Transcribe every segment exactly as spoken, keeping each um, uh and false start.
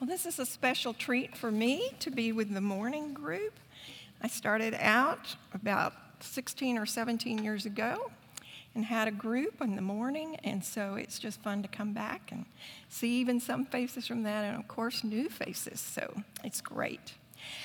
Well, this is a special treat for me to be with the morning group. I started out about sixteen or seventeen years ago and had a group in the morning, and so it's just fun to come back and see even some faces from that, and of course new faces, so it's great.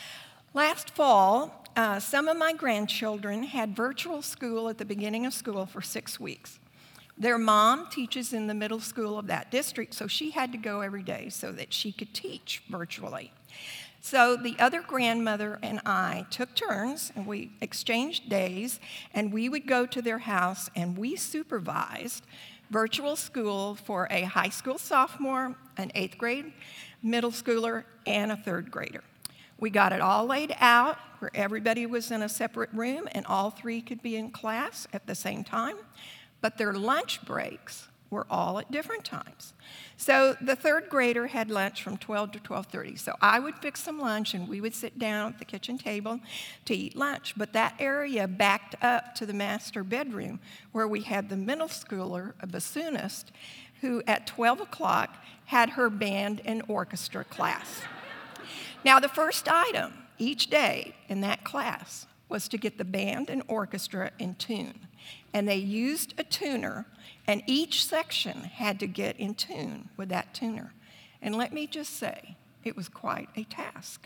Last fall, uh, some of my grandchildren had virtual school at the beginning of school for six weeks. Their mom teaches in the middle school of that district, so she had to go every day so that she could teach virtually. So the other grandmother and I took turns, and we exchanged days, and we would go to their house, and we supervised virtual school for a high school sophomore, an eighth grade middle schooler, and a third grader. We got it all laid out where everybody was in a separate room, and all three could be in class at the same time. But their lunch breaks were all at different times. So the third grader had lunch from twelve to twelve thirty. So I would fix some lunch, and we would sit down at the kitchen table to eat lunch. But that area backed up to the master bedroom where we had the middle schooler, a bassoonist, who at twelve o'clock had her band and orchestra class. Now, the first item each day in that class was to get the band and orchestra in tune. And they used a tuner, and each section had to get in tune with that tuner. And let me just say, it was quite a task.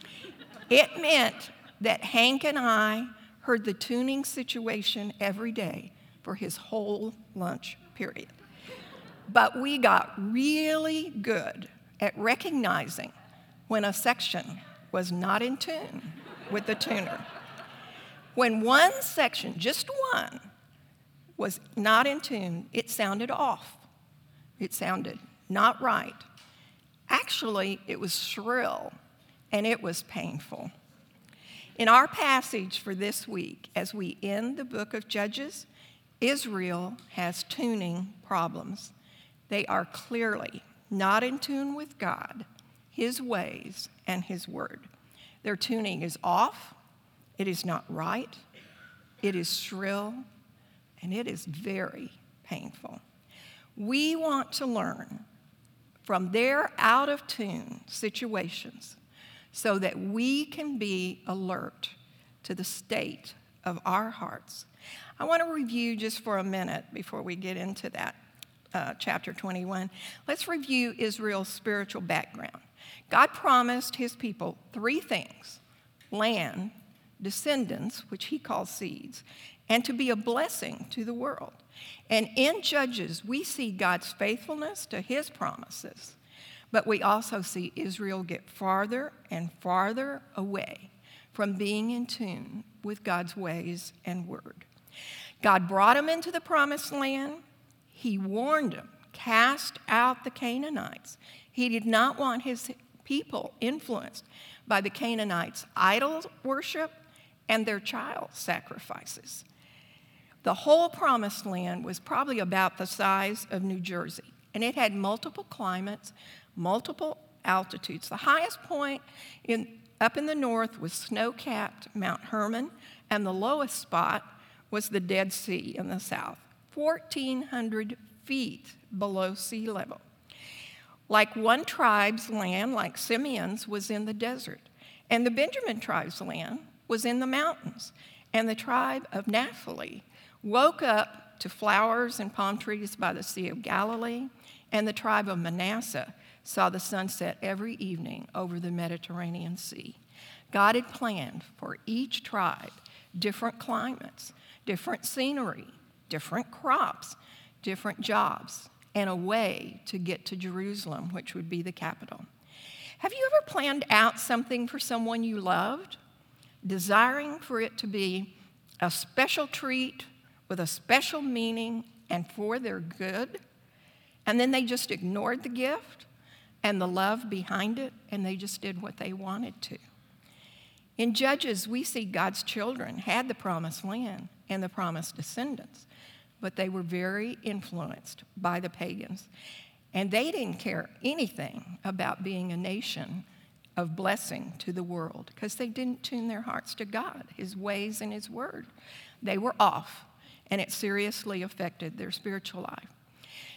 It meant that Hank and I heard the tuning situation every day for his whole lunch period. But we got really good at recognizing when a section was not in tune with the tuner. When one section, just one, was not in tune, it sounded off. It sounded not right. Actually, it was shrill, and it was painful. In our passage for this week, as we end the book of Judges, Israel has tuning problems. They are clearly not in tune with God, His ways, and His word. Their tuning is off. It is not right. It is shrill. And it is very painful. We want to learn from their out-of-tune situations so that we can be alert to the state of our hearts. I want to review just for a minute before we get into that uh, chapter twenty-one. Let's review Israel's spiritual background. God promised his people three things: land, descendants, which he calls seeds, and to be a blessing to the world. And in Judges, we see God's faithfulness to his promises, but we also see Israel get farther and farther away from being in tune with God's ways and word. God brought them into the promised land. He warned them, cast out the Canaanites. He did not want his people influenced by the Canaanites' idol worship and their child sacrifices. The whole promised land was probably about the size of New Jersey, and it had multiple climates, multiple altitudes. The highest point in, up in the north was snow-capped Mount Hermon, and the lowest spot was the Dead Sea in the south, fourteen hundred feet below sea level. Like one tribe's land, like Simeon's, was in the desert, and the Benjamin tribe's land was in the mountains, and the tribe of Naphtali woke up to flowers and palm trees by the Sea of Galilee, and the tribe of Manasseh saw the sunset every evening over the Mediterranean Sea. God had planned for each tribe different climates, different scenery, different crops, different jobs, and a way to get to Jerusalem, which would be the capital. Have you ever planned out something for someone you loved, desiring for it to be a special treat with a special meaning and for their good, and then they just ignored the gift and the love behind it, and they just did what they wanted to? In Judges, we see God's children had the promised land and the promised descendants, but they were very influenced by the pagans, and they didn't care anything about being a nation of blessing to the world because they didn't tune their hearts to God, his ways, and his word. They were off, and it seriously affected their spiritual life.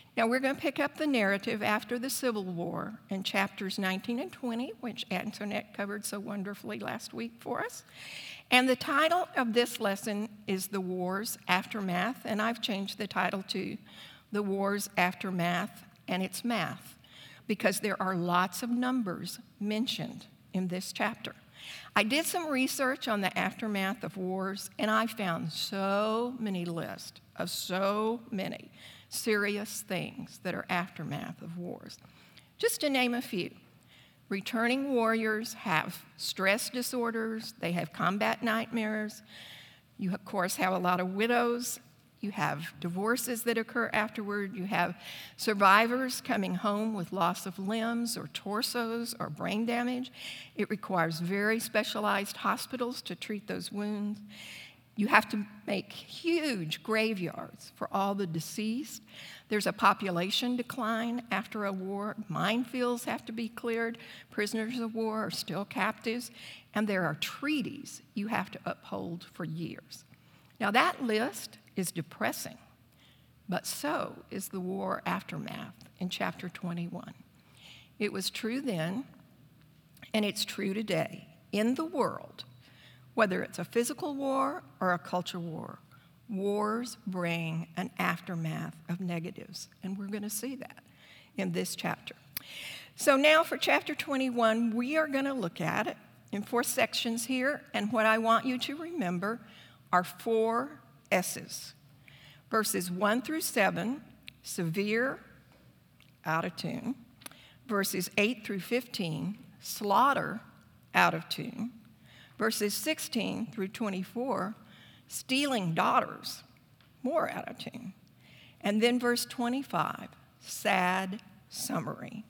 Now, we're going to pick up the narrative after the Civil War in chapters nineteen and twenty, which Antoinette covered so wonderfully last week for us. And the title of this lesson is The War's Aftermath, and I've changed the title to The War's Aftermath and Its Math, because there are lots of numbers mentioned in this chapter. I did some research on the aftermath of wars, and I found so many lists of so many serious things that are aftermath of wars. Just to name a few, returning warriors have stress disorders, they have combat nightmares, you of course have a lot of widows, you have divorces that occur afterward, you have survivors coming home with loss of limbs or torsos or brain damage. It requires very specialized hospitals to treat those wounds. You have to make huge graveyards for all the deceased. There's a population decline after a war. Minefields have to be cleared. Prisoners of war are still captives. And there are treaties you have to uphold for years. Now, that list is depressing, but so is the war aftermath in chapter twenty-one. It was true then, and it's true today in the world. Whether it's a physical war or a culture war, wars bring an aftermath of negatives, and we're going to see that in this chapter. So now for chapter twenty-one, we are going to look at it in four sections here, and what I want you to remember are four S's. Verses one through seven, severe, out of tune. Verses eight through fifteen, slaughter, out of tune. Verses sixteen through twenty-four, stealing daughters, more out of tune. And then verse twenty-five, sad summary.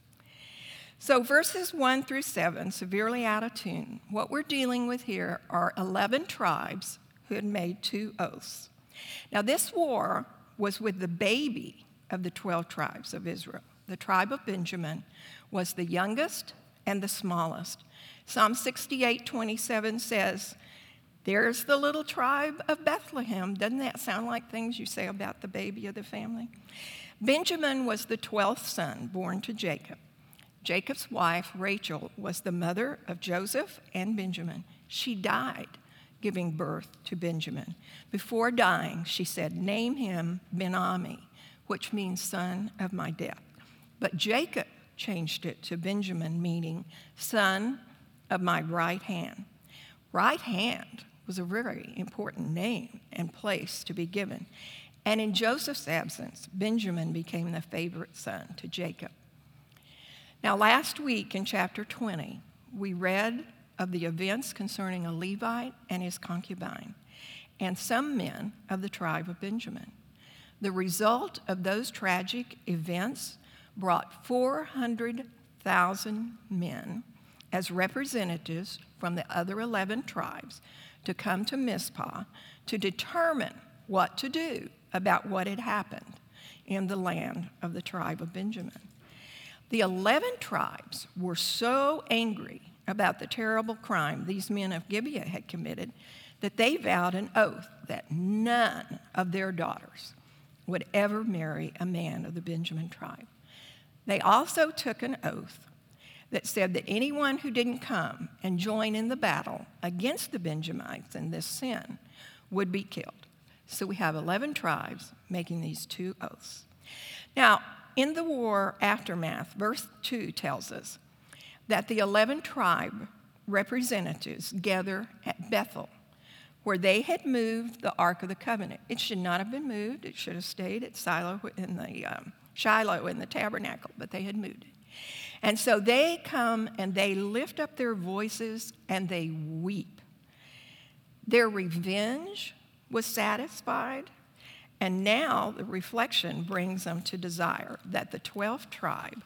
So verses one through seven, severely out of tune. What we're dealing with here are eleven tribes who had made two oaths. Now, this war was with the baby of the twelve tribes of Israel. The tribe of Benjamin was the youngest and the smallest. Psalm sixty-eight twenty-seven says, "There's the little tribe of Bethlehem." Doesn't that sound like things you say about the baby of the family? Benjamin was the twelfth son born to Jacob. Jacob's wife, Rachel, was the mother of Joseph and Benjamin. She died giving birth to Benjamin. Before dying, she said, "Name him Ben-Ami," which means son of my death. But Jacob changed it to Benjamin, meaning son of my right hand. Right hand was a very important name and place to be given. And in Joseph's absence, Benjamin became the favorite son to Jacob. Now, last week in chapter twenty, we read of the events concerning a Levite and his concubine, and some men of the tribe of Benjamin. The result of those tragic events brought four hundred thousand men as representatives from the other eleven tribes to come to Mizpah to determine what to do about what had happened in the land of the tribe of Benjamin. The eleven tribes were so angry about the terrible crime these men of Gibeah had committed that they vowed an oath that none of their daughters would ever marry a man of the Benjamin tribe. They also took an oath that said that anyone who didn't come and join in the battle against the Benjamites in this sin would be killed. So we have eleven tribes making these two oaths. Now, in the war aftermath, verse two tells us that the eleven tribe representatives gather at Bethel, where they had moved the Ark of the Covenant. It should not have been moved. It should have stayed at Shiloh in the, um, Shiloh in the tabernacle, but they had moved it. And so they come and they lift up their voices and they weep. Their revenge was satisfied, and now the reflection brings them to desire that the twelfth tribe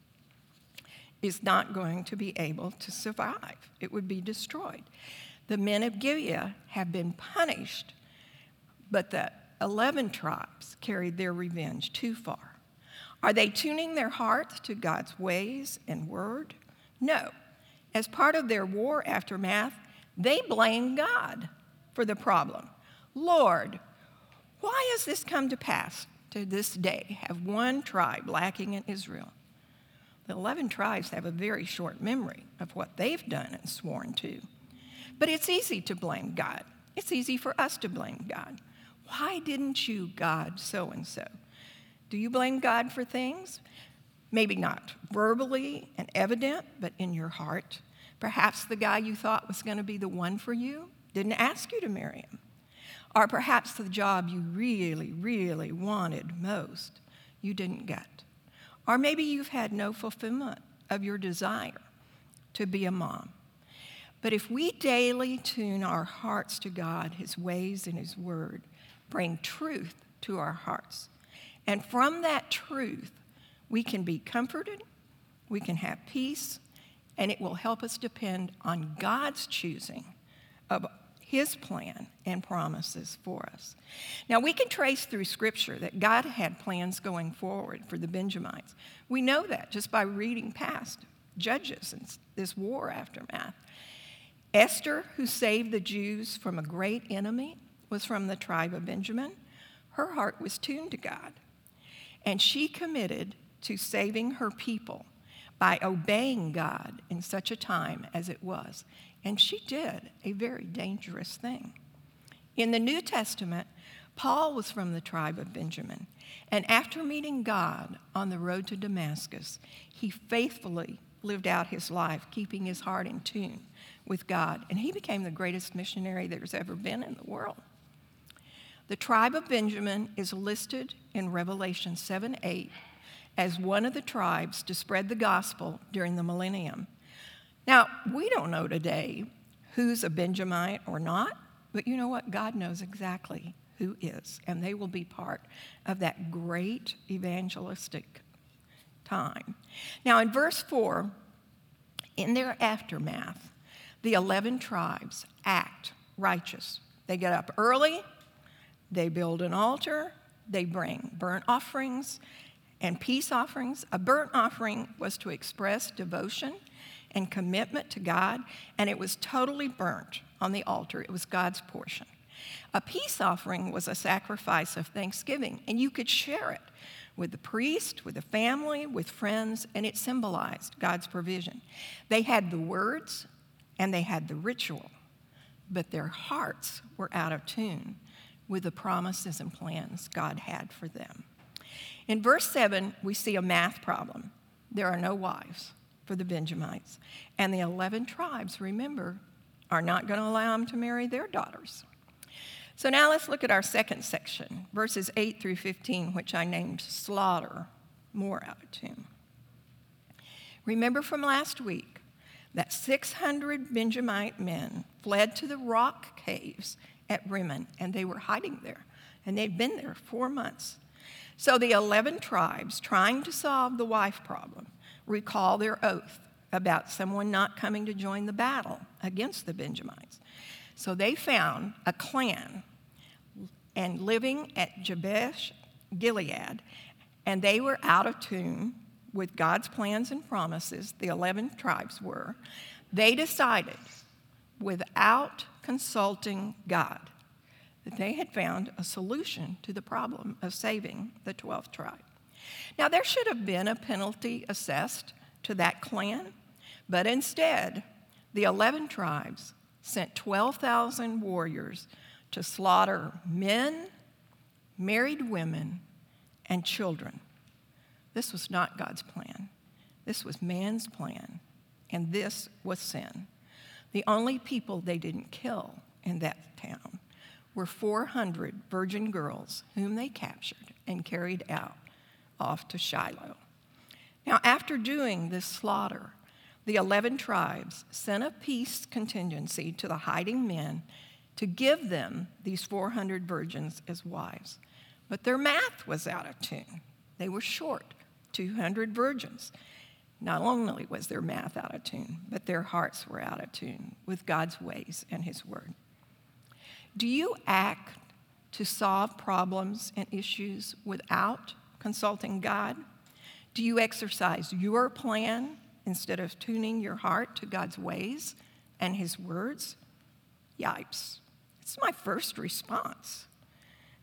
is not going to be able to survive. It would be destroyed. The men of Gibeah have been punished, but the eleven tribes carried their revenge too far. Are they tuning their hearts to God's ways and word? No. As part of their war aftermath, they blame God for the problem. Lord, why has this come to pass? to this day have one tribe lacking in Israel. The eleven tribes have a very short memory of what they've done and sworn to. But it's easy to blame God. It's easy for us to blame God. Why didn't you, God, so-and-so? Do you blame God for things? Maybe not verbally and evident, but in your heart. Perhaps the guy you thought was going to be the one for you didn't ask you to marry him. Or perhaps the job you really, really wanted most, you didn't get. Or maybe you've had no fulfillment of your desire to be a mom. But if we daily tune our hearts to God, his ways and his word, bring truth to our hearts. And from that truth, we can be comforted, we can have peace, and it will help us depend on God's choosing of his plan and promises for us. Now, we can trace through Scripture that God had plans going forward for the Benjamites. We know that just by reading past Judges and this war aftermath. Esther, who saved the Jews from a great enemy, was from the tribe of Benjamin. Her heart was tuned to God, and she committed to saving her people by obeying God in such a time as it was. And she did a very dangerous thing. In the New Testament, Paul was from the tribe of Benjamin, and after meeting God on the road to Damascus, he faithfully lived out his life, keeping his heart in tune with God, and he became the greatest missionary there's ever been in the world. The tribe of Benjamin is listed in Revelation seven eight as one of the tribes to spread the gospel during the millennium. Now, we don't know today who's a Benjamite or not, but you know what? God knows exactly who is, and they will be part of that great evangelistic time. Now, in verse four, in their aftermath, the eleven tribes act righteous. They get up early, they build an altar, they bring burnt offerings and peace offerings. A burnt offering was to express devotion and commitment to God, and it was totally burnt on the altar. It was God's portion. A peace offering was a sacrifice of thanksgiving, and you could share it with the priest, with the family, with friends, and it symbolized God's provision. They had the words and they had the ritual, but their hearts were out of tune with the promises and plans God had for them. In verse seven, we see a math problem. There are no wives for the Benjamites, and the eleven tribes, remember, are not going to allow them to marry their daughters. So now let's look at our second section, verses eight through fifteen, which I named Slaughter, More Out of Tune. Remember from last week that six hundred Benjamite men fled to the rock caves at Rimmon, and they were hiding there, and they'd been there four months. So the eleven tribes, trying to solve the wife problem, recall their oath about someone not coming to join the battle against the Benjamites. So they found a clan and living at Jabesh Gilead, and they were out of tune with God's plans and promises. The eleven tribes were. They decided, without consulting God, that they had found a solution to the problem of saving the twelfth tribe. Now, there should have been a penalty assessed to that clan, but instead, the eleven tribes sent twelve thousand warriors to slaughter men, married women, and children. This was not God's plan. This was man's plan, and this was sin. The only people they didn't kill in that town were four hundred virgin girls whom they captured and carried out off to Shiloh. Now, after doing this slaughter, the eleven tribes sent a peace contingency to the hiding men to give them these four hundred virgins as wives. But their math was out of tune. They were short two hundred virgins. Not only was their math out of tune, but their hearts were out of tune with God's ways and his word. Do you act to solve problems and issues without consulting God? Do you exercise your plan instead of tuning your heart to God's ways and his words? Yipes. It's my first response.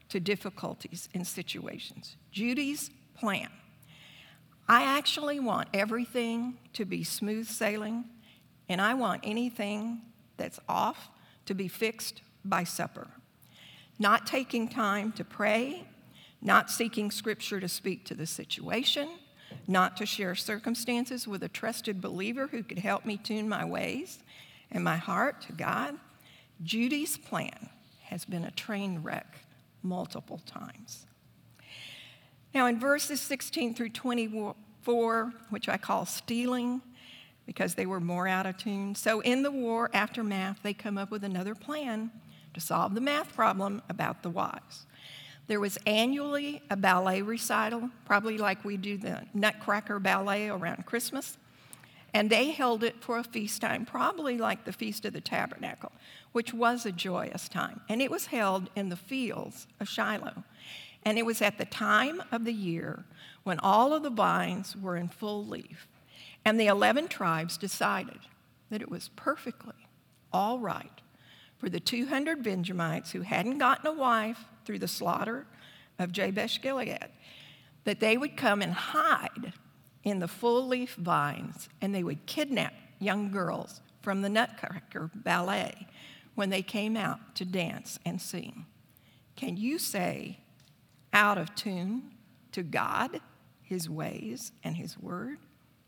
to difficulties and situations. Judy's plan. I actually want everything to be smooth sailing, and I want anything that's off to be fixed by supper. Not taking time to pray, not seeking scripture to speak to the situation, not to share circumstances with a trusted believer who could help me tune my ways and my heart to God. Judy's plan has been a train wreck multiple times. Now, in verses sixteen through twenty-four, which I call stealing because they were more out of tune, so in the war aftermath, they come up with another plan to solve the math problem about the wives. There was annually a ballet recital, probably like we do the Nutcracker Ballet around Christmas, and they held it for a feast time, probably like the Feast of the Tabernacle, which was a joyous time. And it was held in the fields of Shiloh. And it was at the time of the year when all of the vines were in full leaf. And the eleven tribes decided that it was perfectly all right for the two hundred Benjamites who hadn't gotten a wife through the slaughter of Jabesh Gilead, that they would come and hide in the full leaf vines, and they would kidnap young girls from the Nutcracker Ballet when they came out to dance and sing. Can you say out of tune to God, his ways, and his word?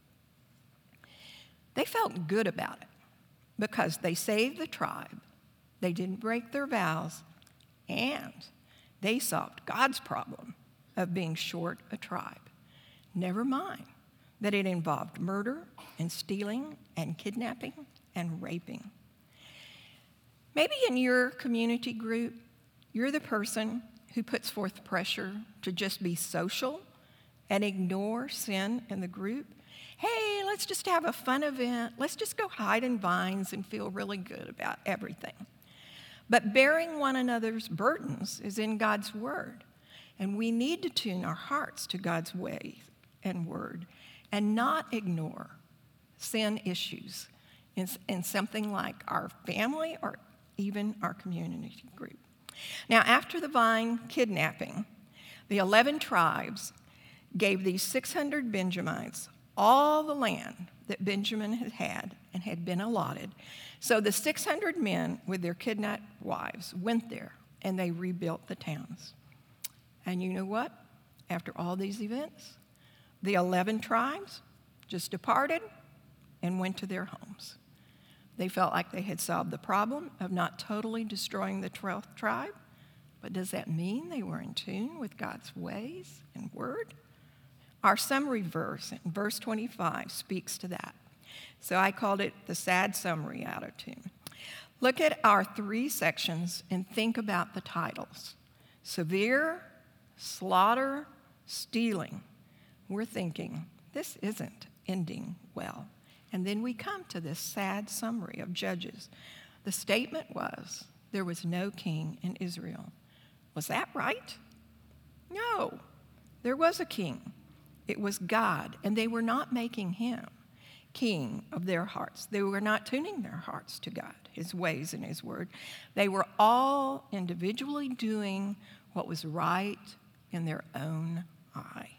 They felt good about it because they saved the tribe, they didn't break their vows, and they solved God's problem of being short a tribe. Never mind that it involved murder and stealing and kidnapping and raping. Maybe in your community group, you're the person who puts forth pressure to just be social and ignore sin in the group. Hey, let's just have a fun event. Let's just go hide in vines and feel really good about everything. But bearing one another's burdens is in God's word, and we need to tune our hearts to God's ways and word and not ignore sin issues in, in something like our family or even our community group. Now, after the vine kidnapping, the eleven tribes gave these six hundred Benjamites all the land that Benjamin had had and had been allotted. So the six hundred men with their kidnapped wives went there, and they rebuilt the towns. And you know what? After all these events, the eleven tribes just departed and went to their homes. They felt like they had solved the problem of not totally destroying the twelfth tribe, but does that mean they were in tune with God's ways and word? Our summary verse in verse twenty-five speaks to that. So I called it the sad summary out of tune. Look at our three sections and think about the titles. Severe, slaughter, stealing. We're thinking, this isn't ending well. And then we come to this sad summary of Judges. The statement was, there was no king in Israel. Was that right? No, there was a king. It was God, and they were not making him king of their hearts. They were not tuning their hearts to God, his ways and his word. They were all individually doing what was right in their own eye.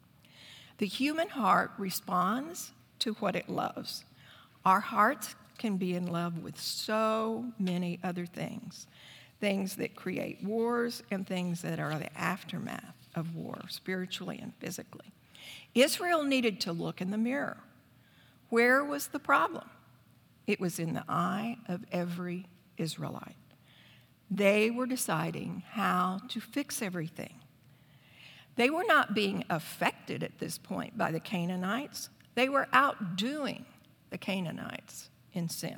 The human heart responds to what it loves. Our hearts can be in love with so many other things, things that create wars and things that are the aftermath of war, spiritually and physically. Israel needed to look in the mirror. Where was the problem? It was in the eye of every Israelite. They were deciding how to fix everything. They were not being affected at this point by the Canaanites. They were outdoing the Canaanites in sin.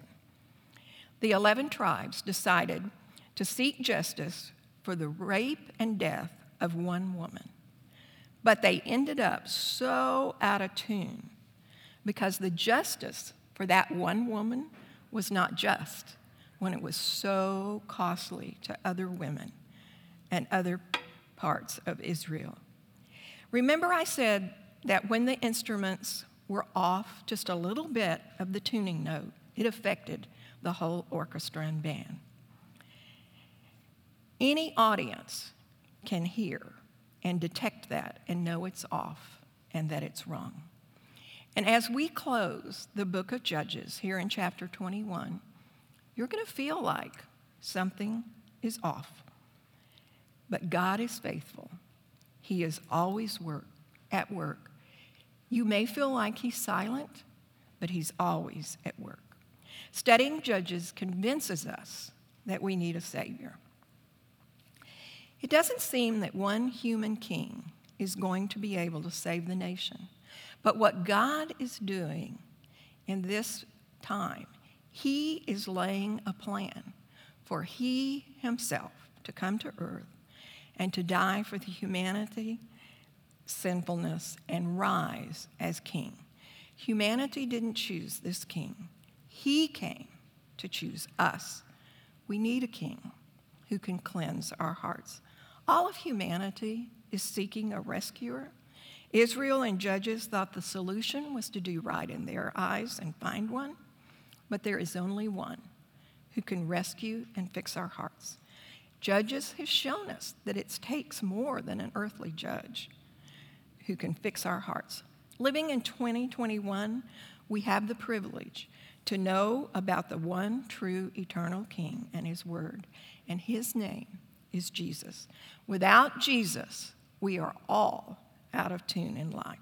The eleven tribes decided to seek justice for the rape and death of one woman. But they ended up so out of tune because the justice for that one woman was not just when it was so costly to other women and other parts of Israel. Remember I said that when the instruments were off just a little bit of the tuning note, it affected the whole orchestra and band. Any audience can hear and detect that and know it's off and that it's wrong. And as we close the book of Judges here in chapter twenty-one, you're going to feel like something is off. But God is faithful. He is always work, at work. You may feel like he's silent, but he's always at work. Studying Judges convinces us that we need a Savior. It doesn't seem that one human king is going to be able to save the nation. But what God is doing in this time, he is laying a plan for he himself to come to earth and to die for the humanity, sinfulness, and rise as king. Humanity didn't choose this king. He came to choose us. We need a king who can cleanse our hearts. All of humanity is seeking a rescuer. Israel and Judges thought the solution was to do right in their eyes and find one, but there is only one who can rescue and fix our hearts. Judges has shown us that it takes more than an earthly judge who can fix our hearts. Living in twenty twenty-one, we have the privilege to know about the one true eternal King and his word, and his name is Jesus. Without Jesus, we are all out of tune in life.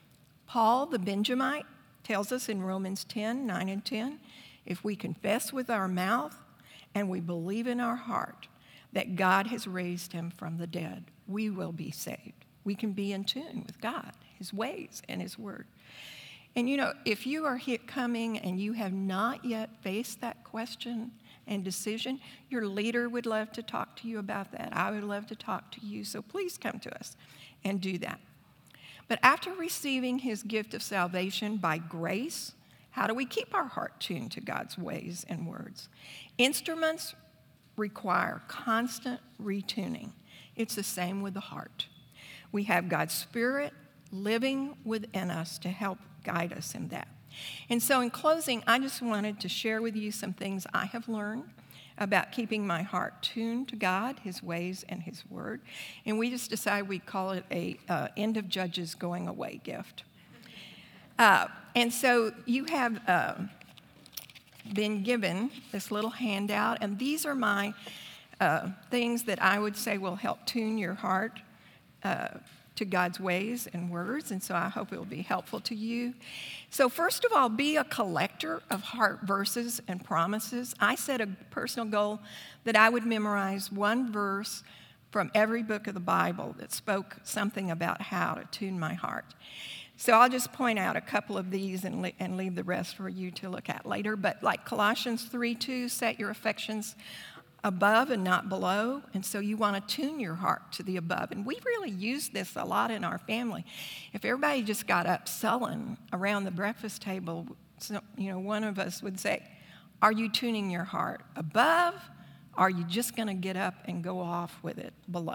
Paul the Benjamite tells us in Romans ten, nine and ten, if we confess with our mouth and we believe in our heart that God has raised him from the dead, we will be saved. We can be in tune with God, his ways, and his word. And you know, if you are here coming and you have not yet faced that question and decision, your leader would love to talk to you about that. I would love to talk to you, so please come to us and do that. But after receiving his gift of salvation by grace, how do we keep our heart tuned to God's ways and words? Instruments require constant retuning. It's the same with the heart. We have God's Spirit living within us to help guide us in that. And so in closing, I just wanted to share with you some things I have learned about keeping my heart tuned to God, his ways, and his word. And we just decided we'd call it a uh, end of Judges going away gift. Uh, and so you have uh, been given this little handout, and these are my uh, things that I would say will help tune your heart uh, to God's ways and words, and so I hope it will be helpful to you. So first of all, be a collector of heart verses and promises. I set a personal goal that I would memorize one verse from every book of the Bible that spoke something about how to tune my heart. So I'll just point out a couple of these and, le- and leave the rest for you to look at later. But like Colossians three two, set your affections above and not below. And so you want to tune your heart to the above. And we really use this a lot in our family. If everybody just got up sullen around the breakfast table, so, you know, one of us would say, are you tuning your heart above? Or are you just going to get up and go off with it below?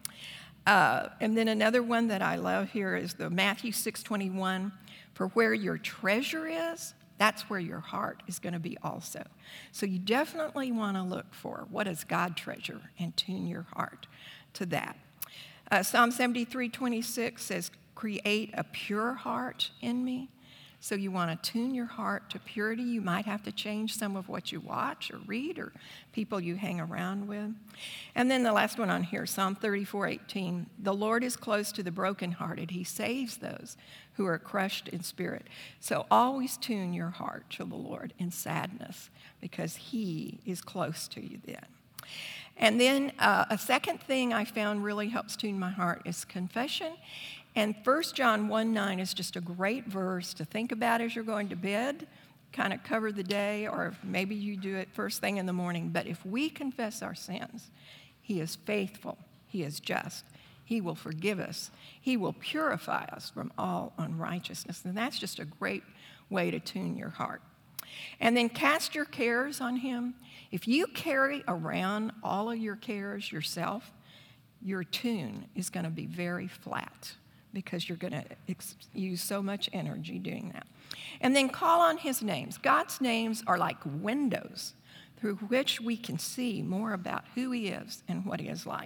Uh, and then another one that I love here is the Matthew six twenty-one, for where your treasure is, that's where your heart is going to be also. So you definitely want to look for what is God treasure and tune your heart to that. Uh, Psalm seventy-three twenty-six says, create a pure heart in me. So you want to tune your heart to purity. You might have to change some of what you watch or read or people you hang around with. And then the last one on here, Psalm thirty-four eighteen, the Lord is close to the brokenhearted. He saves those who are crushed in spirit. So always tune your heart to the Lord in sadness because he is close to you then. And then uh, a second thing I found really helps tune my heart is confession. And First John one nine is just a great verse to think about as you're going to bed, kind of cover the day, or maybe you do it first thing in the morning. But if we confess our sins, he is faithful, he is just, he will forgive us, he will purify us from all unrighteousness. And that's just a great way to tune your heart. And then cast your cares on him. If you carry around all of your cares yourself, your tune is going to be very flat, because you're going to ex- use so much energy doing that. And then call on his names. God's names are like windows through which we can see more about who he is and what he is like.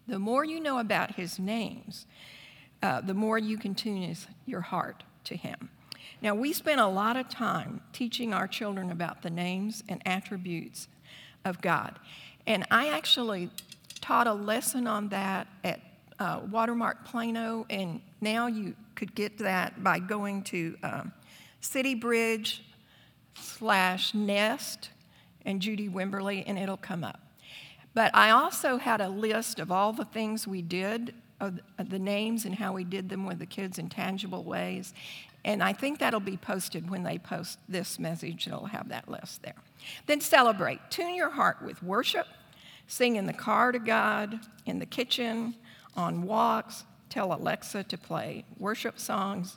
The more you know about his names, uh, the more you can tune his, your heart to him. Now, we spend a lot of time teaching our children about the names and attributes of God. And I actually taught a lesson on that at uh, Watermark Plano, and now you could get that by going to um, City Bridge slash Nest and Judy Wimberly, and it'll come up. But I also had a list of all the things we did, of the names and how we did them with the kids in tangible ways. And I think that'll be posted when they post this message. It'll have that list there. Then celebrate. Tune your heart with worship. Sing in the car to God, in the kitchen, on walks. Tell Alexa to play worship songs.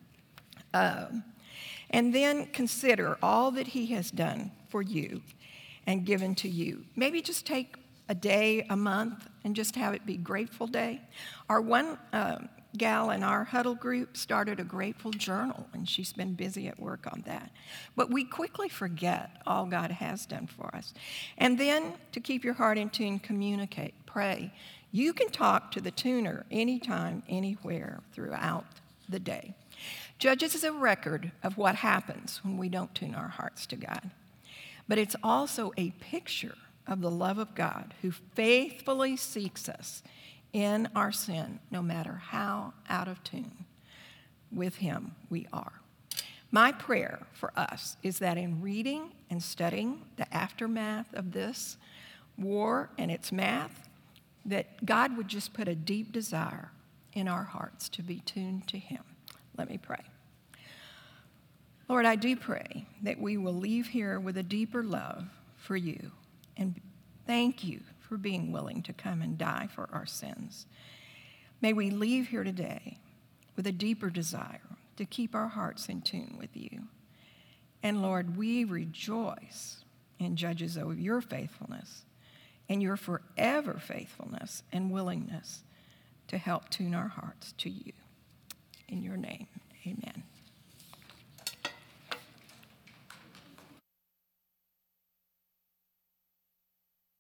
Um, and then consider all that he has done for you and given to you. Maybe just take a day, a month, and just have it be Grateful Day. Our one uh, gal in our huddle group started a grateful journal, and she's been busy at work on that. But we quickly forget all God has done for us. And then to keep your heart in tune, communicate, pray. You can talk to the tuner anytime, anywhere throughout the day. Judges is a record of what happens when we don't tune our hearts to God. But it's also a picture of the love of God who faithfully seeks us in our sin, no matter how out of tune with him we are. My prayer for us is that in reading and studying the aftermath of this war and its math, that God would just put a deep desire in our hearts to be tuned to him. Let me pray. Lord, I do pray that we will leave here with a deeper love for you, and thank you for being willing to come and die for our sins. May we leave here today with a deeper desire to keep our hearts in tune with you. And Lord, we rejoice in Judges of your faithfulness and your forever faithfulness and willingness to help tune our hearts to you. In your name, amen.